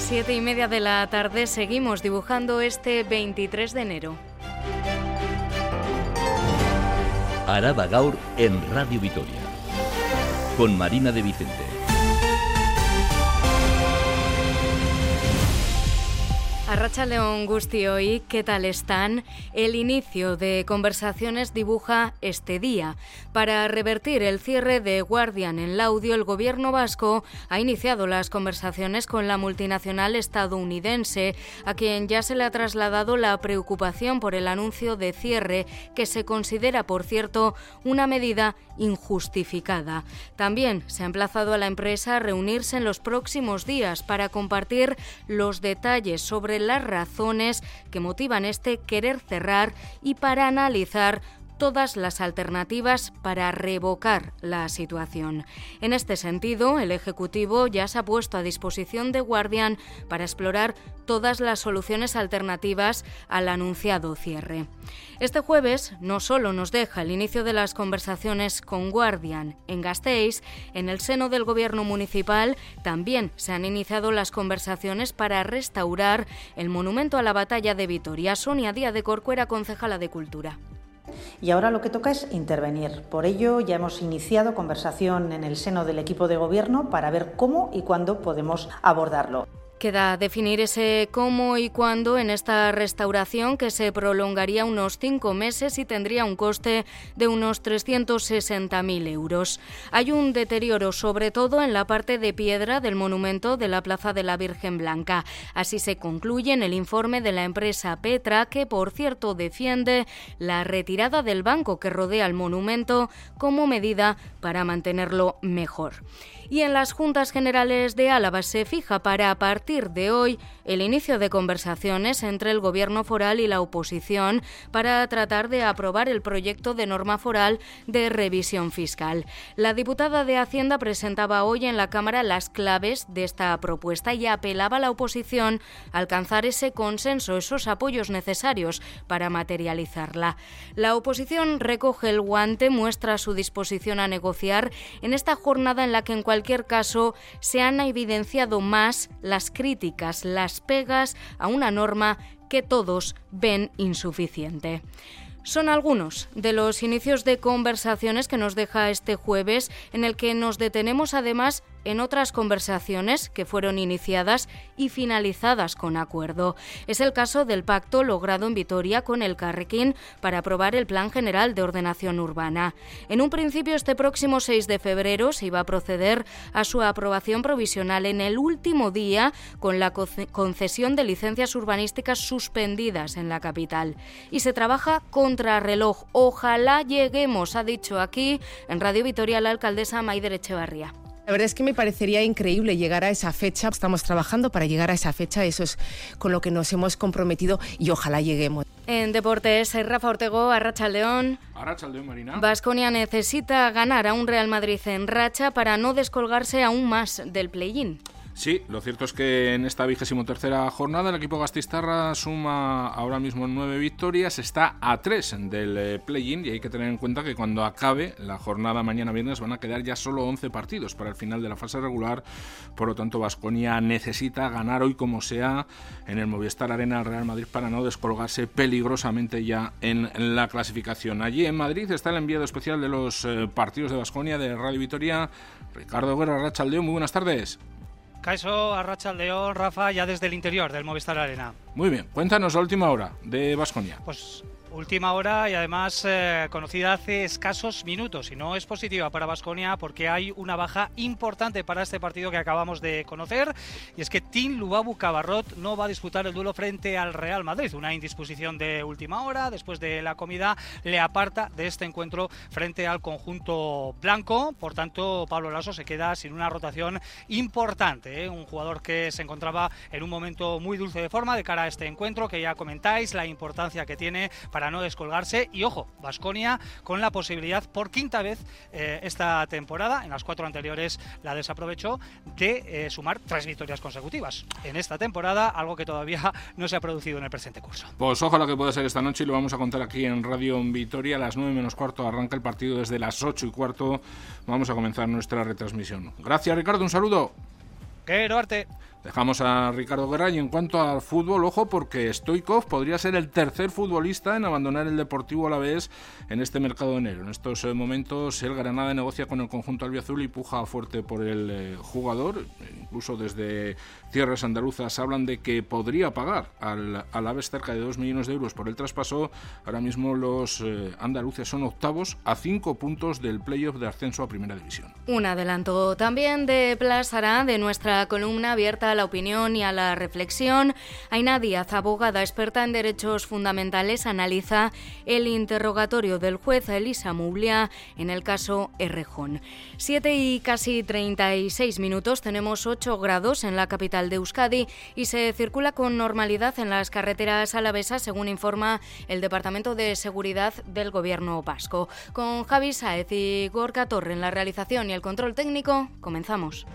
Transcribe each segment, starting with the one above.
7:30 de la tarde, seguimos dibujando este 23 de enero. Araba Gaur en Radio Vitoria, con Marina de Vicente. Arratsaldeon guztioi, ¿qué tal están? El inicio de conversaciones dibuja este día. Para revertir el cierre de Guardian en Laudio, el gobierno vasco ha iniciado las conversaciones con la multinacional estadounidense, a quien ya se le ha trasladado la preocupación por el anuncio de cierre, que se considera, por cierto, una medida injustificada. También se ha emplazado a la empresa a reunirse en los próximos días para compartir los detalles sobre las razones que motivan este querer cerrar y para analizar todas las alternativas para revocar la situación. En este sentido, el Ejecutivo ya se ha puesto a disposición de Guardian para explorar todas las soluciones alternativas al anunciado cierre. Este jueves no solo nos deja el inicio de las conversaciones con Guardian en Gasteiz, en el seno del Gobierno municipal también se han iniciado las conversaciones para restaurar el monumento a la batalla de Vitoria. Sonia Díaz de Corcuera, concejala de Cultura. Y ahora lo que toca es intervenir. Por ello, ya hemos iniciado conversación en el seno del equipo de gobierno para ver cómo y cuándo podemos abordarlo. Queda definir ese cómo y cuándo en esta restauración, que se prolongaría unos 5 meses y tendría un coste de unos 360.000 euros. Hay un deterioro, sobre todo en la parte de piedra del monumento de la Plaza de la Virgen Blanca. Así se concluye en el informe de la empresa Petra, que por cierto defiende la retirada del banco que rodea el monumento como medida para mantenerlo mejor. Y en las Juntas Generales de Álava se fija para a partir de hoy el inicio de conversaciones entre el Gobierno foral y la oposición para tratar de aprobar el proyecto de norma foral de revisión fiscal. La diputada de Hacienda presentaba hoy en la Cámara las claves de esta propuesta y apelaba a la oposición a alcanzar ese consenso, esos apoyos necesarios para materializarla. La oposición recoge el guante, muestra su disposición a negociar en esta jornada en la que en cualquier caso se han evidenciado más las críticas, las pegas a una norma que todos ven insuficiente. Son algunos de los inicios de conversaciones que nos deja este jueves, en el que nos detenemos además en otras conversaciones que fueron iniciadas y finalizadas con acuerdo. Es el caso del pacto logrado en Vitoria con Elkarrekin para aprobar el Plan General de Ordenación Urbana. En un principio, este próximo 6 de febrero se iba a proceder a su aprobación provisional en el último día, con la concesión de licencias urbanísticas suspendidas en la capital. Y se trabaja contrarreloj. Ojalá lleguemos, ha dicho aquí en Radio Vitoria la alcaldesa Maider Etxebarria. La verdad es que me parecería increíble llegar a esa fecha. Estamos trabajando para llegar a esa fecha, eso es con lo que nos hemos comprometido y ojalá lleguemos. En deportes, Rafa Ortego, Arratsaldeon. Arratsaldeon, Marina. Baskonia necesita ganar a un Real Madrid en racha para no descolgarse aún más del play-in. Sí, lo cierto es que en esta 23ª jornada el equipo gasteiztarra suma ahora mismo 9 victorias, está a 3 del play-in y hay que tener en cuenta que cuando acabe la jornada mañana viernes van a quedar ya solo 11 partidos para el final de la fase regular. Por lo tanto, Baskonia necesita ganar hoy como sea en el Movistar Arena al Real Madrid para no descolgarse peligrosamente ya en la clasificación. Allí en Madrid está el enviado especial de los partidos de Baskonia de Radio Vitoria, Ricardo Guerra. Arratsaldeon, muy buenas tardes. Caixo, Arratsaldeon, Rafa, ya desde el interior del Movistar Arena. Muy bien, cuéntanos la última hora de Baskonia. Pues última hora y además conocida hace escasos minutos y no es positiva para Baskonia porque hay una baja importante para este partido que acabamos de conocer y es que Tim Lubabu Cabarrot no va a disputar el duelo frente al Real Madrid. Una indisposición de última hora después de la comida le aparta de este encuentro frente al conjunto blanco. Por tanto, Pablo Laso se queda sin una rotación importante, un jugador que se encontraba en un momento muy dulce de forma de cara a este encuentro que ya comentáis, la importancia que tiene para no descolgarse y ojo, Baskonia con la posibilidad por quinta vez esta temporada, en las 4 anteriores la desaprovechó, de sumar 3 victorias consecutivas en esta temporada, algo que todavía no se ha producido en el presente curso. Pues ojalá que pueda ser esta noche y lo vamos a contar aquí en Radio Vitoria. A las 9 menos cuarto arranca el partido, desde las 8 y cuarto vamos a comenzar nuestra retransmisión. Gracias, Ricardo, un saludo. Quiero arte. Dejamos a Ricardo Guerra y en cuanto al fútbol, ojo, porque Stoichkov podría ser el tercer futbolista en abandonar el Deportivo Alavés en este mercado de enero. En estos momentos el Granada negocia con el conjunto albiazul y puja fuerte por el jugador. Incluso desde tierras andaluzas hablan de que podría pagar al Alavés cerca de 2 millones de euros por el traspaso. Ahora mismo los andaluces son octavos a 5 puntos del playoff de ascenso a Primera División. Un adelanto también de Plaza Ara, de nuestra columna abierta a la opinión y a la reflexión. Aina Díaz, abogada experta en derechos fundamentales, analiza el interrogatorio del juez Elisa Mublia en el caso Errejón. 7 y casi 36 minutos, tenemos 8 grados en la capital de Euskadi y se circula con normalidad en las carreteras alavesas, según informa el Departamento de Seguridad del Gobierno vasco. Con Javi Sáez y Gorka Torre en la realización y el control técnico, comenzamos.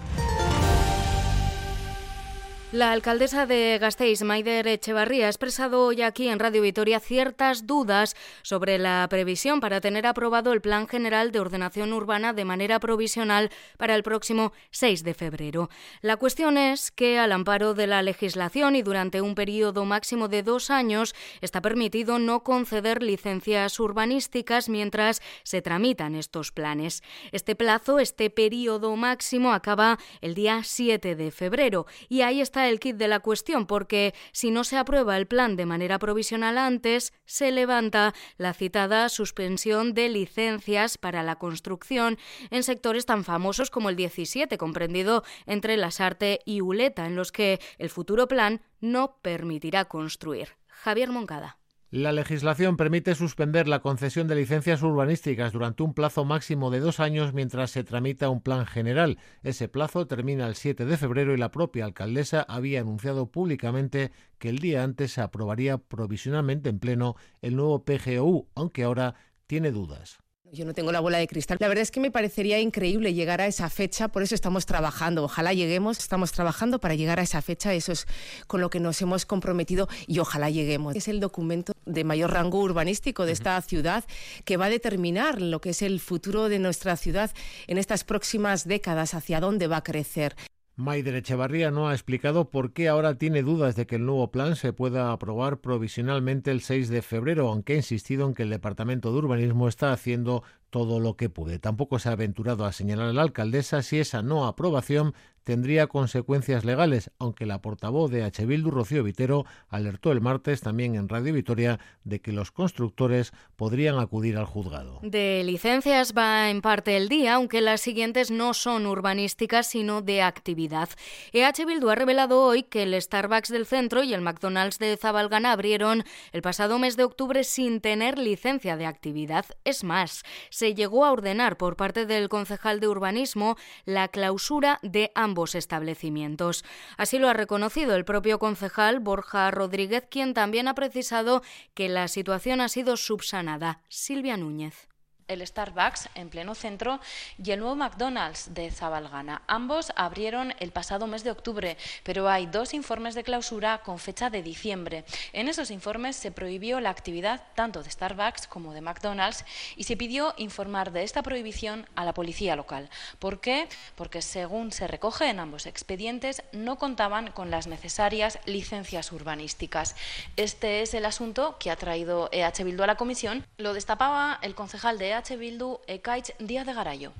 La alcaldesa de Gasteiz, Maider Etxebarria, ha expresado hoy aquí en Radio Vitoria ciertas dudas sobre la previsión para tener aprobado el Plan General de Ordenación Urbana de manera provisional para el próximo 6 de febrero. La cuestión es que, al amparo de la legislación y durante un periodo máximo de 2 años, está permitido no conceder licencias urbanísticas mientras se tramitan estos planes. Este plazo, este periodo máximo, acaba el día 7 de febrero y ahí está el kit de la cuestión, porque si no se aprueba el plan de manera provisional antes, se levanta la citada suspensión de licencias para la construcción en sectores tan famosos como el 17, comprendido entre Lasarte y Uleta, en los que el futuro plan no permitirá construir. Javier Moncada. La legislación permite suspender la concesión de licencias urbanísticas durante un plazo máximo de 2 años mientras se tramita un plan general. Ese plazo termina el 7 de febrero y la propia alcaldesa había anunciado públicamente que el día antes se aprobaría provisionalmente en pleno el nuevo PGOU, aunque ahora tiene dudas. Yo no tengo la bola de cristal. La verdad es que me parecería increíble llegar a esa fecha, por eso estamos trabajando. Ojalá lleguemos, estamos trabajando para llegar a esa fecha, eso es con lo que nos hemos comprometido y ojalá lleguemos. Es el documento de mayor rango urbanístico de esta ciudad que va a determinar lo que es el futuro de nuestra ciudad en estas próximas décadas, hacia dónde va a crecer. Maider Etxebarria no ha explicado por qué ahora tiene dudas de que el nuevo plan se pueda aprobar provisionalmente el 6 de febrero, aunque ha insistido en que el Departamento de Urbanismo está haciendo todo lo que puede. Tampoco se ha aventurado a señalar a la alcaldesa si esa no aprobación tendría consecuencias legales, aunque la portavoz de H. Bildu, Rocío Vitero, alertó el martes también en Radio Vitoria de que los constructores podrían acudir al juzgado. De licencias va en parte el día, aunque las siguientes no son urbanísticas, sino de actividad. EH Bildu ha revelado hoy que el Starbucks del centro y el McDonald's de Zabalgana abrieron el pasado mes de octubre sin tener licencia de actividad. Es más, se llegó a ordenar por parte del concejal de urbanismo la clausura de ambos establecimientos. Así lo ha reconocido el propio concejal Borja Rodríguez, quien también ha precisado que la situación ha sido subsanada. Silvia Núñez. El Starbucks en pleno centro y el nuevo McDonald's de Zabalgana. Ambos abrieron el pasado mes de octubre, pero hay 2 informes de clausura con fecha de diciembre. En esos informes se prohibió la actividad tanto de Starbucks como de McDonald's y se pidió informar de esta prohibición a la policía local. ¿Por qué? Porque según se recoge en ambos expedientes, no contaban con las necesarias licencias urbanísticas. Este es el asunto que ha traído EH Bildu a la comisión. Lo destapaba el concejal de EH Bildu, Ekaitz Díaz de Garayo.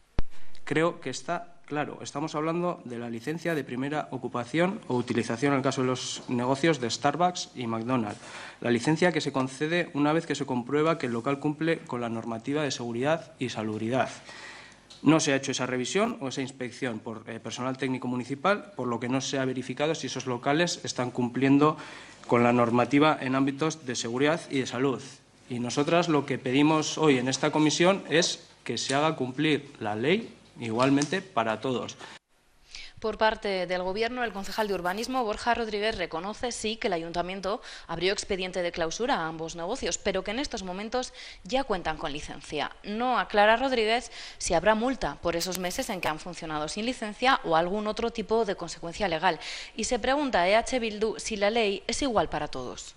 Creo que está claro, estamos hablando de la licencia de primera ocupación o utilización en el caso de los negocios de Starbucks y McDonald's. La licencia que se concede una vez que se comprueba que el local cumple con la normativa de seguridad y salubridad. No se ha hecho esa revisión o esa inspección por personal técnico municipal, por lo que no se ha verificado si esos locales están cumpliendo con la normativa en ámbitos de seguridad y de salud. Y nosotras lo que pedimos hoy en esta comisión es que se haga cumplir la ley igualmente para todos. Por parte del Gobierno, el concejal de Urbanismo, Borja Rodríguez, reconoce sí que el Ayuntamiento abrió expediente de clausura a ambos negocios, pero que en estos momentos ya cuentan con licencia. No aclara Rodríguez si habrá multa por esos meses en que han funcionado sin licencia o algún otro tipo de consecuencia legal. Y se pregunta a EH Bildu si la ley es igual para todos.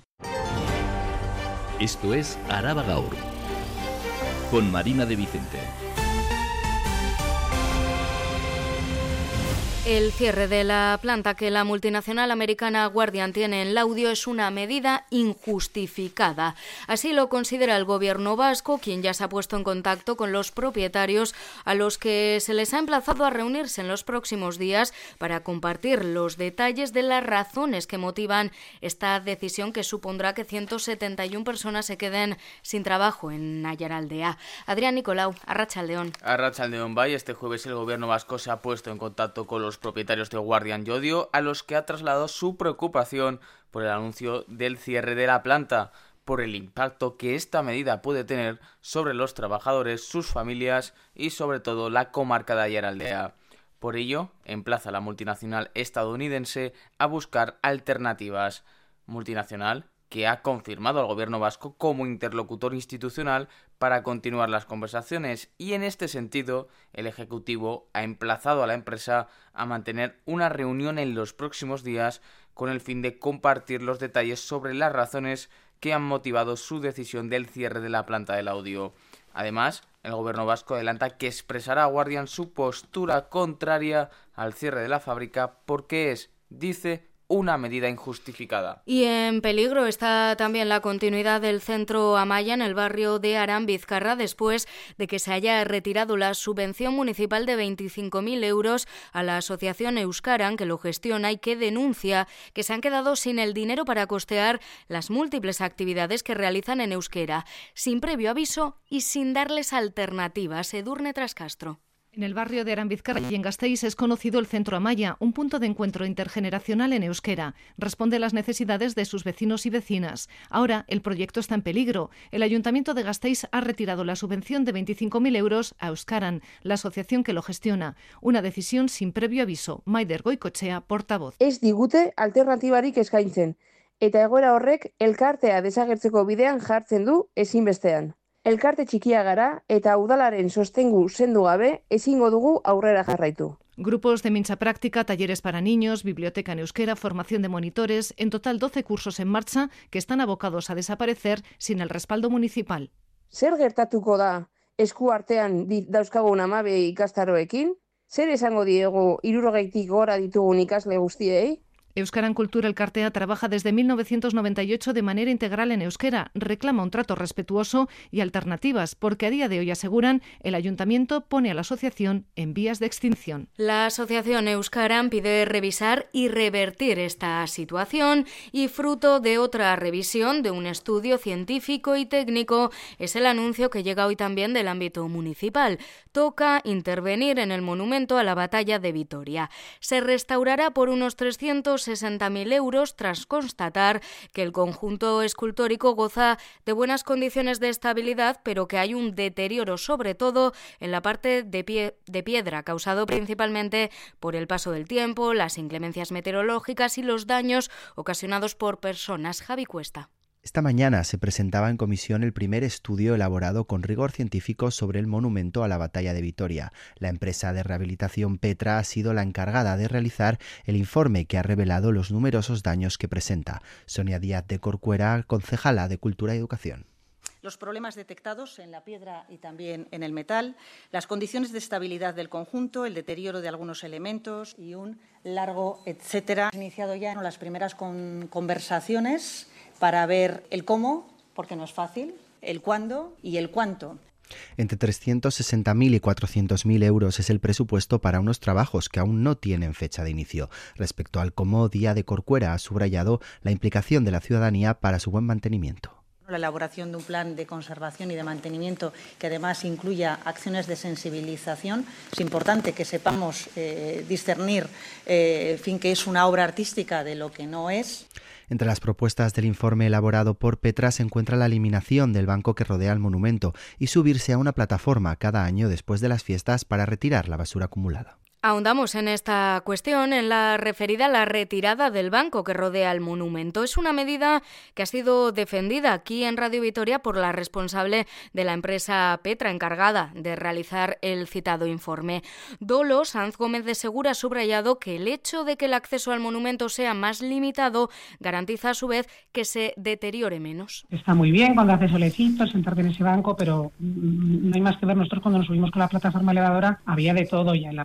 Esto es Araba Gaur, con Marina de Vicente. El cierre de la planta que la multinacional americana Guardian tiene en Laudio es una medida injustificada. Así lo considera el gobierno vasco, quien ya se ha puesto en contacto con los propietarios, a los que se les ha emplazado a reunirse en los próximos días para compartir los detalles de las razones que motivan esta decisión, que supondrá que 171 personas se queden sin trabajo en Ayaraldea. Adrián Nicolau, Arratsaldeon. Arratsaldeon bai, este jueves el gobierno vasco se ha puesto en contacto con los propietarios de Guardian y Odio, a los que ha trasladado su preocupación por el anuncio del cierre de la planta, por el impacto que esta medida puede tener sobre los trabajadores, sus familias y sobre todo la comarca de Ayaraldea. Por ello, emplaza a la multinacional estadounidense a buscar alternativas. Multinacional que ha confirmado al gobierno vasco como interlocutor institucional para continuar las conversaciones, y en este sentido el Ejecutivo ha emplazado a la empresa a mantener una reunión en los próximos días con el fin de compartir los detalles sobre las razones que han motivado su decisión del cierre de la planta del Laudio. Además, el gobierno vasco adelanta que expresará a Guardian su postura contraria al cierre de la fábrica porque es, dice, una medida injustificada. Y en peligro está también la continuidad del centro Amaya en el barrio de Arán, Vizcarra, después de que se haya retirado la subvención municipal de 25.000 euros a la asociación Euskaran, que lo gestiona y que denuncia que se han quedado sin el dinero para costear las múltiples actividades que realizan en euskera, sin previo aviso y sin darles alternativas. Edurne Trascastro. En el barrio de Arán, Vizcarra y en Gasteiz es conocido el Centro Amaya, un punto de encuentro intergeneracional en euskera. Responde a las necesidades de sus vecinos y vecinas. Ahora el proyecto está en peligro. El Ayuntamiento de Gasteiz ha retirado la subvención de 25.000 euros a Euskaran, la asociación que lo gestiona. Una decisión sin previo aviso. Maider Goikoetxea, portavoz. Ez digute alternatibarik eskaintzen, eta egoera horrek elkartea desagertzeko bidean jartzen du ezinbestean. Elkarte txikia gara eta udalaren sostengu sendu gabe ezingo dugu aurrera jarraitu. Grupos de mintza práctica, talleres para niños, biblioteca en euskera, formación de monitores, en total 12 cursos en marcha que están abocados a desaparecer sin el respaldo municipal. Zer gertatuko da esku artean dauzkagun 12 ikastaroekin? Zer esango diegu 60 gora ditugun ikasle guztiei? Euskaran Kultura Elkartea trabaja desde 1998 de manera integral en euskera, reclama un trato respetuoso y alternativas, porque a día de hoy, aseguran, el ayuntamiento pone a la asociación en vías de extinción. La asociación Euskaran pide revisar y revertir esta situación, y fruto de otra revisión de un estudio científico y técnico es el anuncio que llega hoy también del ámbito municipal. Toca intervenir en el monumento a la batalla de Vitoria. Se restaurará por unos 360.000 euros tras constatar que el conjunto escultórico goza de buenas condiciones de estabilidad, pero que hay un deterioro, sobre todo en la parte de piedra, causado principalmente por el paso del tiempo, las inclemencias meteorológicas y los daños ocasionados por personas. Javi Cuesta. Esta mañana se presentaba en comisión el primer estudio elaborado con rigor científico sobre el monumento a la batalla de Vitoria. La empresa de rehabilitación Petra ha sido la encargada de realizar el informe que ha revelado los numerosos daños que presenta. Sonia Díaz de Corcuera, concejala de Cultura y Educación. Los problemas detectados en la piedra y también en el metal, las condiciones de estabilidad del conjunto, el deterioro de algunos elementos y un largo etcétera. He iniciado ya las primeras conversaciones para ver el cómo, porque no es fácil, el cuándo y el cuánto. Entre 360.000 y 400.000 euros es el presupuesto para unos trabajos que aún no tienen fecha de inicio. Respecto al cómo, Díaz de Corcuera ha subrayado la implicación de la ciudadanía para su buen mantenimiento. La elaboración de un plan de conservación y de mantenimiento que además incluya acciones de sensibilización. Es importante que sepamos discernir que es una obra artística de lo que no es. Entre las propuestas del informe elaborado por Petra se encuentra la eliminación del banco que rodea el monumento y subirse a una plataforma cada año después de las fiestas para retirar la basura acumulada. Ahondamos en esta cuestión en la referida a la retirada del banco que rodea el monumento. Es una medida que ha sido defendida aquí en Radio Vitoria por la responsable de la empresa Petra, encargada de realizar el citado informe. Dolo Sanz Gómez de Segura ha subrayado que el hecho de que el acceso al monumento sea más limitado garantiza a su vez que se deteriore menos. Está muy bien cuando haces solecitos, sentarte en ese banco, pero no hay más que ver. Nosotros cuando nos subimos con la plataforma elevadora había de todo, ya en la parte baja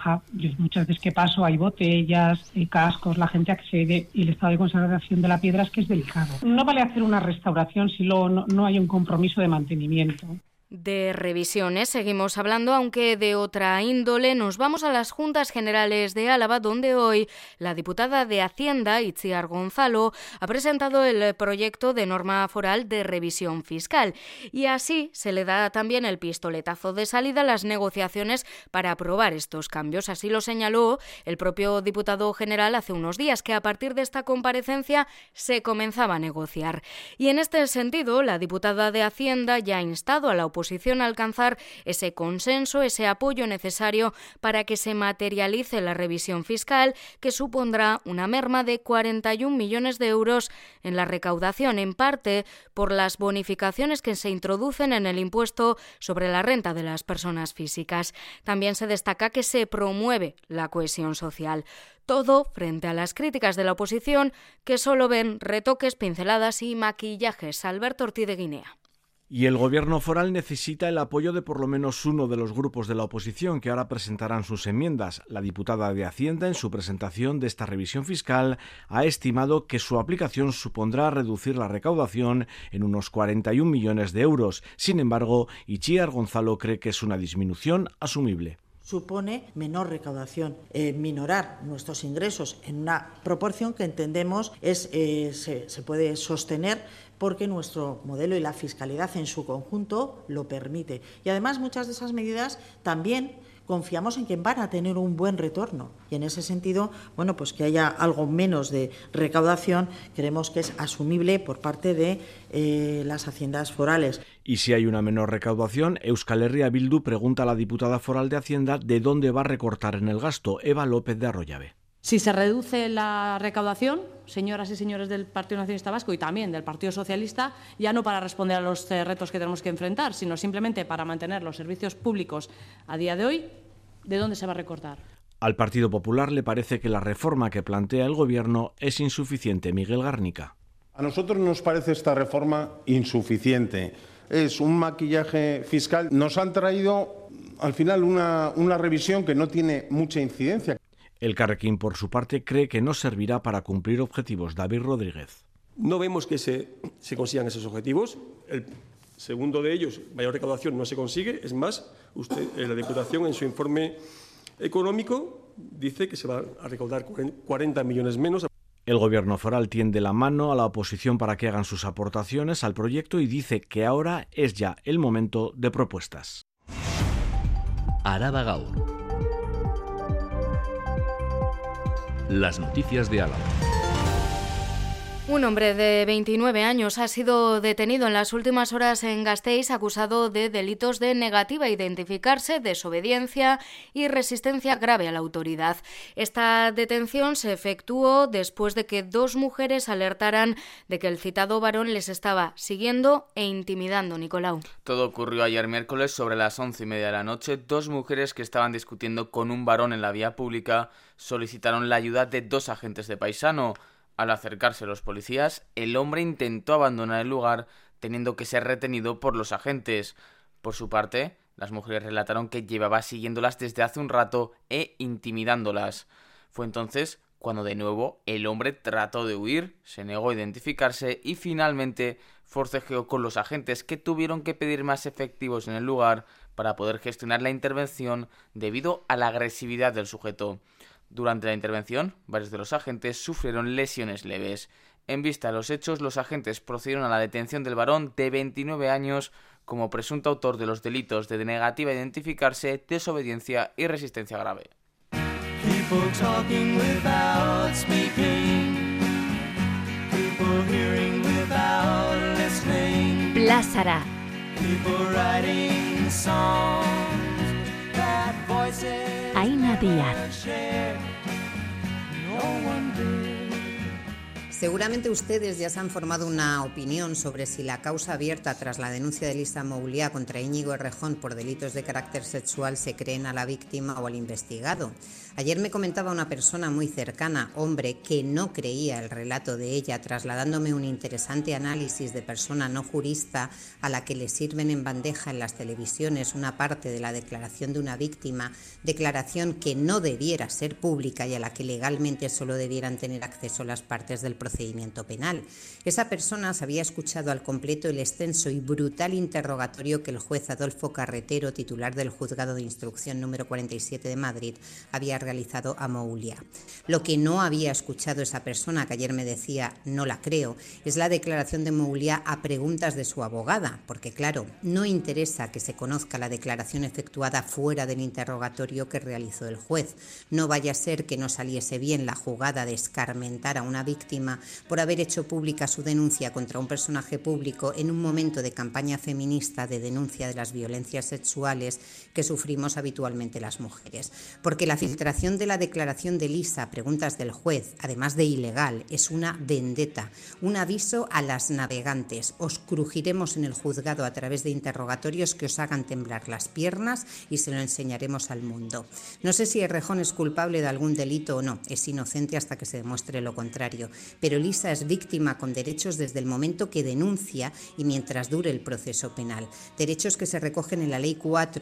baja. Yo muchas veces que paso hay botellas, cascos, la gente accede y el estado de conservación de la piedra es que es delicado. No vale hacer una restauración si luego no hay un compromiso de mantenimiento. De revisiones seguimos hablando, aunque de otra índole. Nos vamos a las Juntas Generales de Álava, donde hoy la diputada de Hacienda, Itziar Gonzalo, ha presentado el proyecto de norma foral de revisión fiscal. Y así se le da también el pistoletazo de salida a las negociaciones para aprobar estos cambios. Así lo señaló el propio diputado general hace unos días, que a partir de esta comparecencia se comenzaba a negociar. Y en este sentido, la diputada de Hacienda ya ha instado a la oposición a alcanzar ese consenso, ese apoyo necesario para que se materialice la revisión fiscal, que supondrá una merma de 41 millones de euros en la recaudación, en parte por las bonificaciones que se introducen en el impuesto sobre la renta de las personas físicas. También se destaca que se promueve la cohesión social. Todo frente a las críticas de la oposición, que solo ven retoques, pinceladas y maquillajes. Alberto Ortiz de Guinea. Y el Gobierno foral necesita el apoyo de por lo menos uno de los grupos de la oposición, que ahora presentarán sus enmiendas. La diputada de Hacienda, en su presentación de esta revisión fiscal, ha estimado que su aplicación supondrá reducir la recaudación en unos 41 millones de euros. Sin embargo, Itziar Gonzalo cree que es una disminución asumible. Supone menor recaudación, minorar nuestros ingresos en una proporción que entendemos se puede sostener porque nuestro modelo y la fiscalidad en su conjunto lo permite. Y además muchas de esas medidas también confiamos en que van a tener un buen retorno. Y en ese sentido, bueno, pues que haya algo menos de recaudación, creemos que es asumible por parte de las haciendas forales. Y si hay una menor recaudación, Euskal Herria Bildu pregunta a la diputada foral de Hacienda de dónde va a recortar en el gasto. Eva López de Arroyave. Si se reduce la recaudación, señoras y señores del Partido Nacionalista Vasco y también del Partido Socialista, ya no para responder a los retos que tenemos que enfrentar, sino simplemente para mantener los servicios públicos a día de hoy, ¿de dónde se va a recortar? Al Partido Popular le parece que la reforma que plantea el Gobierno es insuficiente. Miguel Garnica. A nosotros nos parece esta reforma insuficiente. Es un maquillaje fiscal. Nos han traído, al final, una revisión que no tiene mucha incidencia. El Carrequín, por su parte, cree que no servirá para cumplir objetivos. David Rodríguez. No vemos que se consigan esos objetivos. El segundo de ellos, mayor recaudación, no se consigue. Es más, la Diputación, en su informe económico, dice que se va a recaudar 40 millones menos. El Gobierno foral tiende la mano a la oposición para que hagan sus aportaciones al proyecto y dice que ahora es ya el momento de propuestas. Araba Gaur. Las noticias de Álava. Un hombre de 29 años ha sido detenido en las últimas horas en Gasteiz acusado de delitos de negativa a identificarse, desobediencia y resistencia grave a la autoridad. Esta detención se efectuó después de que dos mujeres alertaran de que el citado varón les estaba siguiendo e intimidando. Nicolau. Todo ocurrió ayer miércoles sobre las 11:30 de la noche. Dos mujeres que estaban discutiendo con un varón en la vía pública solicitaron la ayuda de dos agentes de Paisano. Al acercarse los policías, el hombre intentó abandonar el lugar, teniendo que ser retenido por los agentes. Por su parte, las mujeres relataron que llevaba siguiéndolas desde hace un rato e intimidándolas. Fue entonces cuando de nuevo el hombre trató de huir, se negó a identificarse y finalmente forcejeó con los agentes, que tuvieron que pedir más efectivos en el lugar para poder gestionar la intervención debido a la agresividad del sujeto. Durante la intervención, varios de los agentes sufrieron lesiones leves. En vista de los hechos, los agentes procedieron a la detención del varón de 29 años como presunto autor de los delitos de negativa a identificarse, desobediencia y resistencia grave. Plazara. Aina Díaz. Seguramente ustedes ya se han formado una opinión sobre si la causa abierta tras la denuncia de Lisa Mouliá contra Íñigo Errejón por delitos de carácter sexual se creen a la víctima o al investigado. Ayer me comentaba una persona muy cercana, hombre, que no creía el relato de ella, trasladándome un interesante análisis de persona no jurista a la que le sirven en bandeja en las televisiones una parte de la declaración de una víctima, declaración que no debiera ser pública y a la que legalmente solo debieran tener acceso las partes del procedimiento penal. Esa persona se había escuchado al completo el extenso y brutal interrogatorio que el juez Adolfo Carretero, titular del Juzgado de Instrucción número 47 de Madrid, había realizado a Mouliá. Lo que no había escuchado esa persona, que ayer me decía no la creo, es la declaración de Mouliá a preguntas de su abogada, porque claro, no interesa que se conozca la declaración efectuada fuera del interrogatorio que realizó el juez. No vaya a ser que no saliese bien la jugada de escarmentar a una víctima por haber hecho pública su denuncia contra un personaje público en un momento de campaña feminista de denuncia de las violencias sexuales que sufrimos habitualmente las mujeres. Porque la filtración de la declaración de Lisa a preguntas del juez, además de ilegal, es una vendetta, un aviso a las navegantes. Os crujiremos en el juzgado a través de interrogatorios que os hagan temblar las piernas y se lo enseñaremos al mundo. No sé si Errejón es culpable de algún delito o no, es inocente hasta que se demuestre lo contrario, pero Lisa es víctima con derechos desde el momento que denuncia y mientras dure el proceso penal. Derechos que se recogen en la Ley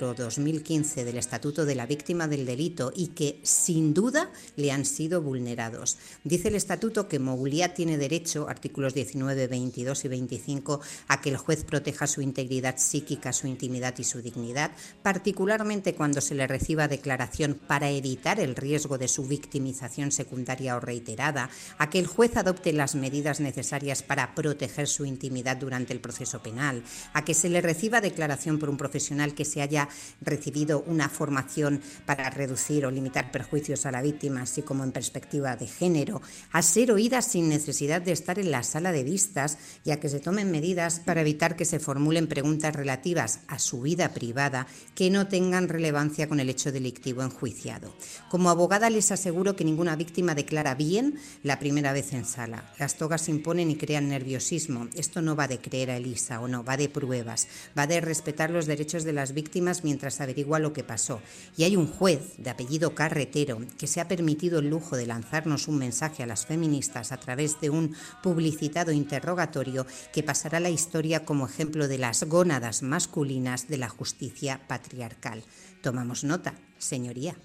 4/2015 del Estatuto de la Víctima del Delito y que, sin duda, le han sido vulnerados. Dice el Estatuto que Mouliá tiene derecho, artículos 19, 22 y 25, a que el juez proteja su integridad psíquica, su intimidad y su dignidad, particularmente cuando se le reciba declaración para evitar el riesgo de su victimización secundaria o reiterada, a que el juez adopte las medidas necesarias para proteger su intimidad durante el proceso penal, a que se le reciba declaración por un profesional que se haya recibido una formación para reducir o limitar perjuicios a la víctima, así como en perspectiva de género, a ser oída sin necesidad de estar en la sala de vistas y a que se tomen medidas para evitar que se formulen preguntas relativas a su vida privada que no tengan relevancia con el hecho delictivo enjuiciado. Como abogada les aseguro que ninguna víctima declara bien la primera vez en sala. Las togas se imponen y crean nerviosismo. Esto no va de creer a Elisa o no, va de pruebas, va de respetar los derechos de las víctimas mientras averigua lo que pasó. Y hay un juez de apellido Carretero que se ha permitido el lujo de lanzarnos un mensaje a las feministas a través de un publicitado interrogatorio que pasará a la historia como ejemplo de las gónadas masculinas de la justicia patriarcal. Tomamos nota, señoría.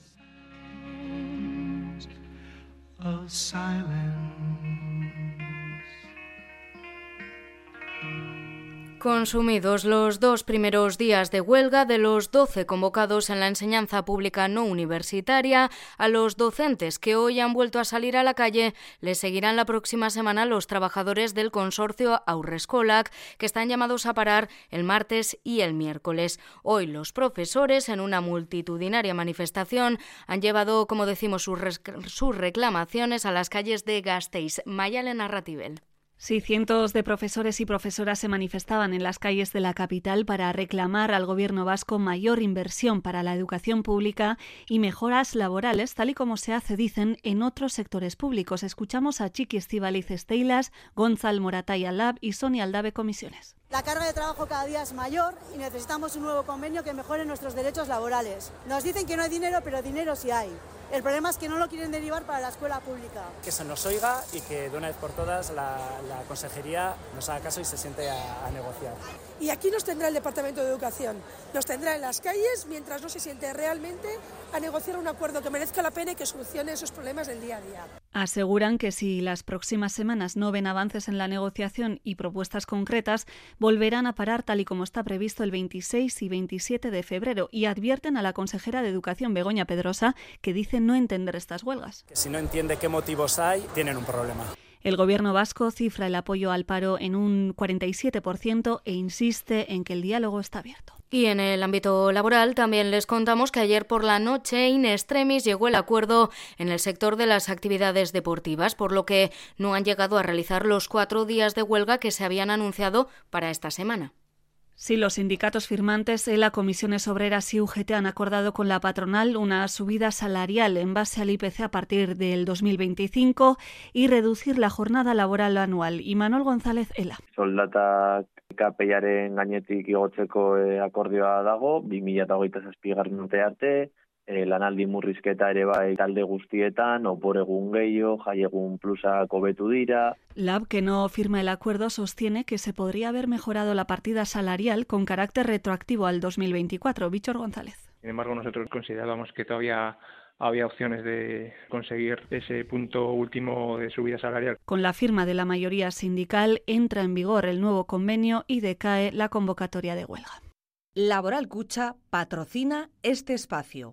Consumidos los 2 primeros días de huelga de los 12 convocados en la enseñanza pública no universitaria, a los docentes que hoy han vuelto a salir a la calle les seguirán la próxima semana los trabajadores del consorcio Haurreskolak, que están llamados a parar el martes y el miércoles. Hoy los profesores, en una multitudinaria manifestación, han llevado, como decimos, sus reclamaciones a las calles de Gasteiz. Mayalen Arratibel. Sí, cientos de profesores y profesoras se manifestaban en las calles de la capital para reclamar al Gobierno vasco mayor inversión para la educación pública y mejoras laborales, tal y como se hace, dicen, en otros sectores públicos. Escuchamos a Chiqui Estíbaliz Esteilas, Gonzal Morataya Lab y Sonia Aldave Comisiones. La carga de trabajo cada día es mayor y necesitamos un nuevo convenio que mejore nuestros derechos laborales. Nos dicen que no hay dinero, pero dinero sí hay. El problema es que no lo quieren derivar para la escuela pública. Que se nos oiga y que de una vez por todas la consejería nos haga caso y se siente a negociar. Y aquí nos tendrá el Departamento de Educación, nos tendrá en las calles mientras no se siente realmente a negociar un acuerdo que merezca la pena y que solucione esos problemas del día a día. Aseguran que si las próximas semanas no ven avances en la negociación y propuestas concretas, volverán a parar tal y como está previsto el 26 y 27 de febrero y advierten a la consejera de Educación, Begoña Pedrosa, que dice no entender estas huelgas. Que si no entiende qué motivos hay, tienen un problema. El Gobierno vasco cifra el apoyo al paro en un 47% e insiste en que el diálogo está abierto. Y en el ámbito laboral también les contamos que ayer por la noche in extremis llegó el acuerdo en el sector de las actividades deportivas, por lo que no han llegado a realizar los 4 días de huelga que se habían anunciado para esta semana. Sí, los sindicatos firmantes, la Comisiones Obreras y UGT han acordado con la patronal una subida salarial en base al IPC a partir del 2025 y reducir la jornada laboral anual. Imanol González, ELA. Soldata KPIaren gainetik igotzeko akordioa dago, 2027 urte arte, lanaldi murrizketa ere bai talde guztietan, oporregun gehiago, jaiegun plusak hobetu dira. Lab, que no firma el acuerdo, sostiene que se podría haber mejorado la partida salarial con carácter retroactivo al 2024. Víctor González. Sin embargo, nosotros considerábamos que todavía había opciones de conseguir ese punto último de subida salarial. Con la firma de la mayoría sindical entra en vigor el nuevo convenio y decae la convocatoria de huelga. Laboral Kutxa patrocina este espacio.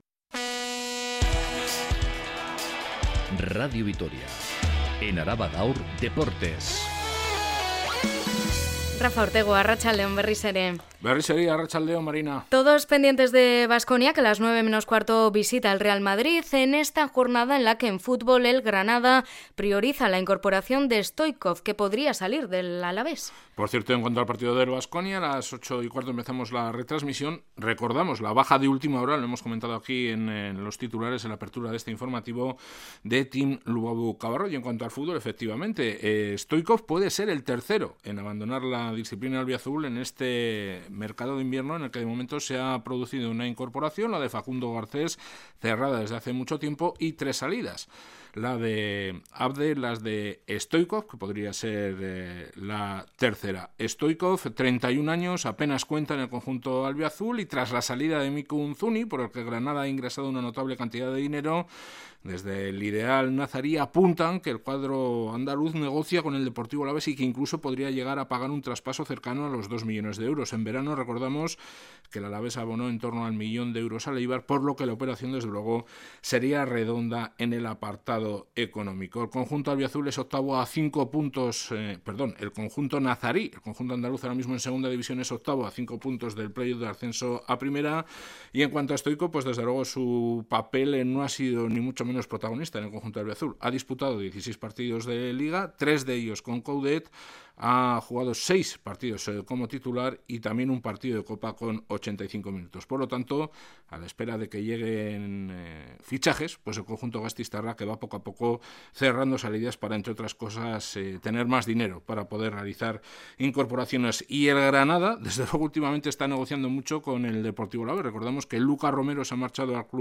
Radio Vitoria. En Araba Gaur, Deportes. Rafa Ortego, arratsaldeon berriz ere. Berriz ere, arratsaldeon, Marina. Todos pendientes de Baskonia, que a las 9:15 visita el Real Madrid, en esta jornada en la que en fútbol el Granada prioriza la incorporación de Stoichkov, que podría salir del Alavés. Por cierto, en cuanto al partido del Baskonia, a las 8:15 empezamos la retransmisión. Recordamos la baja de última hora, lo hemos comentado aquí en los titulares, en la apertura de este informativo, de Tim Lubabu Cabarro. Y en cuanto al fútbol, efectivamente, Stoichkov puede ser el tercero en abandonar la disciplina albiazul en este mercado de invierno, en el que de momento se ha producido una incorporación, la de Facundo Garcés, cerrada desde hace mucho tiempo, y 3 salidas. La de Abde, las de Stoichkov, que podría ser la tercera. Stoichkov, 31 años, apenas cuenta en el conjunto albiazul, y tras la salida de Miku Unzuni, por el que Granada ha ingresado una notable cantidad de dinero, desde el ideal nazarí apuntan que el cuadro andaluz negocia con el Deportivo Alavés y que incluso podría llegar a pagar un traspaso cercano a los 2 millones de euros. En verano recordamos que el Alavés abonó en torno al 1 millón de euros al Eibar, por lo que la operación desde luego sería redonda en el apartado económico. El conjunto albiazul es octavo a 5 puntos, el conjunto nazarí, el conjunto andaluz ahora mismo en segunda división es octavo a 5 puntos del playoff de ascenso a primera, y en cuanto a Stoichkov, pues desde luego su papel no ha sido ni mucho menos protagonista en el conjunto albiazul. Ha disputado 16 partidos de Liga, 3 de ellos con Coudet, ha jugado 6 partidos como titular y también un partido de Copa con 85 minutos. Por lo tanto, a la espera de que lleguen fichajes, pues el conjunto gastistarra, que va poco a poco cerrando salidas para, entre otras cosas, tener más dinero para poder realizar incorporaciones. Y el Granada, desde luego, últimamente está negociando mucho con el Deportivo Alavés. Recordamos que Lucas Romero se ha marchado al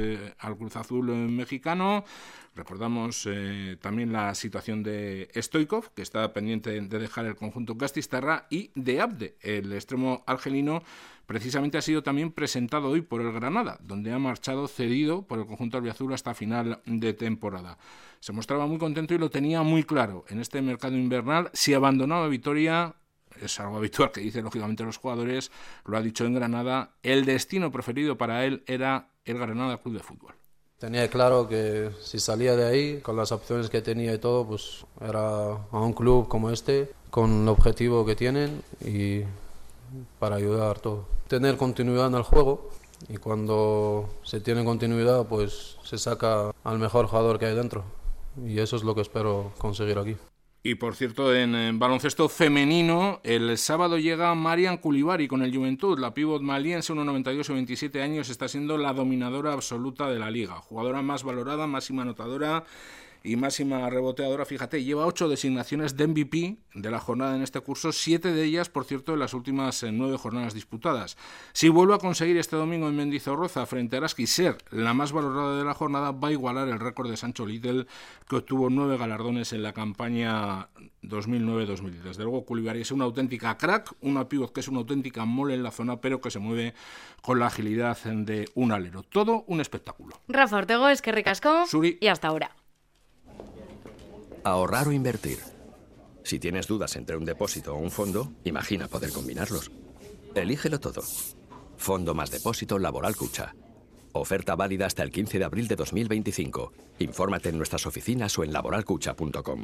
Cruz Azul mexicano. Recordamos también la situación de Stoichkov, que está pendiente de dejar el conjunto gastistarra, y de Abde, el extremo argelino, precisamente ha sido también presentado hoy por el Granada, donde ha marchado cedido por el conjunto albiazul hasta final de temporada. Se mostraba muy contento y lo tenía muy claro. En este mercado invernal, si abandonaba Vitoria, es algo habitual que dicen lógicamente los jugadores, lo ha dicho en Granada, el destino preferido para él era el Granada Club de Fútbol. Tenía claro que si salía de ahí, con las opciones que tenía y todo, pues era a un club como este, con el objetivo que tienen y para ayudar todo. Tener continuidad en el juego, y cuando se tiene continuidad, pues se saca al mejor jugador que hay dentro. Y eso es lo que espero conseguir aquí. Y por cierto, en baloncesto femenino, el sábado llega Marian Coulibaly con el Juventud. La pívot maliense, 1,92 y 27 años, está siendo la dominadora absoluta de la liga. Jugadora más valorada, máxima anotadora y máxima reboteadora. Fíjate, lleva 8 designaciones de MVP de la jornada en este curso, 7 de ellas, por cierto, en las últimas 9 jornadas disputadas. Si vuelve a conseguir este domingo en Mendizorroza frente a Araski ser la más valorada de la jornada, va a igualar el récord de Sancho Little, que obtuvo 9 galardones en la campaña 2009-2010. Desde luego, Coulibaly es una auténtica crack, una pívot que es una auténtica mole en la zona, pero que se mueve con la agilidad de un alero. Todo un espectáculo. Rafa Ortego, es que ricasco. Suri. Y hasta ahora. Ahorrar o invertir. Si tienes dudas entre un depósito o un fondo, imagina poder combinarlos. Elígelo todo. Fondo más depósito Laboral Kutxa. Oferta válida hasta el 15 de abril de 2025. Infórmate en nuestras oficinas o en laboralkutxa.com.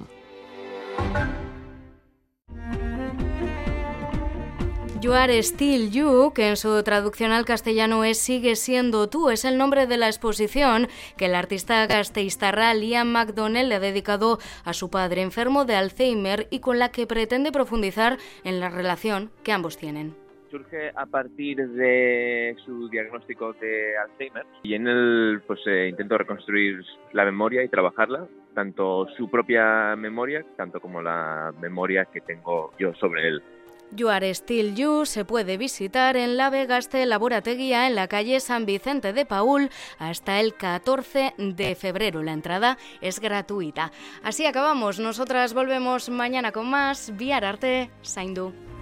You Are Still You, que en su traducción al castellano es Sigue siendo tú, es el nombre de la exposición que el artista gasteiztarra Liam McDonnell le ha dedicado a su padre enfermo de Alzheimer y con la que pretende profundizar en la relación que ambos tienen. Surge a partir de su diagnóstico de Alzheimer y en él pues intento reconstruir la memoria y trabajarla, tanto su propia memoria, tanto como la memoria que tengo yo sobre él. You Are Still You se puede visitar en la Vegaste Laborategia en la calle San Vicente de Paúl hasta el 14 de febrero. La entrada es gratuita. Así acabamos. Nosotras volvemos mañana con más. Bihar arte, zaindu.